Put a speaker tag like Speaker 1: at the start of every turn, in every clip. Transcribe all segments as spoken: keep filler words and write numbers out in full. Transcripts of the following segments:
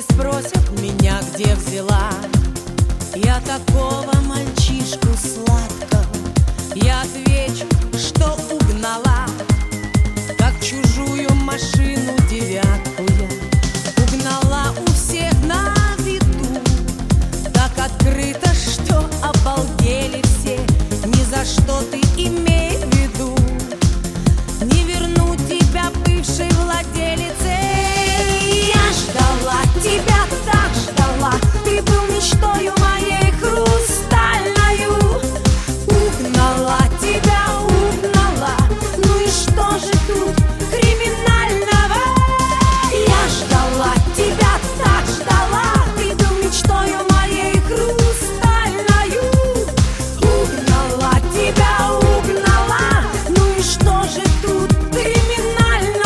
Speaker 1: Если спросят меня, где взяла я такого мальчишку сладкого, я отвечу, что угнала, как чужую машину девятку я угнала у всех на виду, так открыто, что обалдели все. Ни за что ты имей в виду, не верну тебя бывшей владелице. Я ждала тебя, так ждала, ты был мечтою моей хрустальною. Угнала тебя, угнала, ну и что же тут криминального? Я ждала тебя, так ждала, ты был мечтою моей хрустальною. Угнала тебя, угнала, ну и что же тут криминального?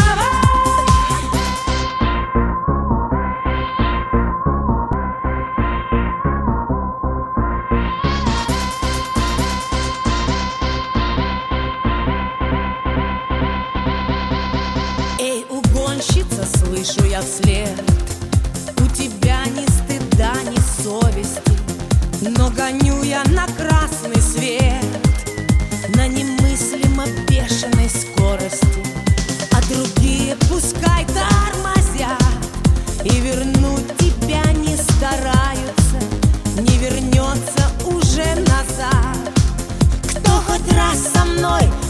Speaker 1: Эй, угонщица, слышу я вслед, у тебя ни стыда, ни совести, но гоню я на красный свет на немыслимо бешеной скорости, а другие пускай тормозят и вернуть тебя не стараются, не вернется уже назад. Кто хоть раз со мной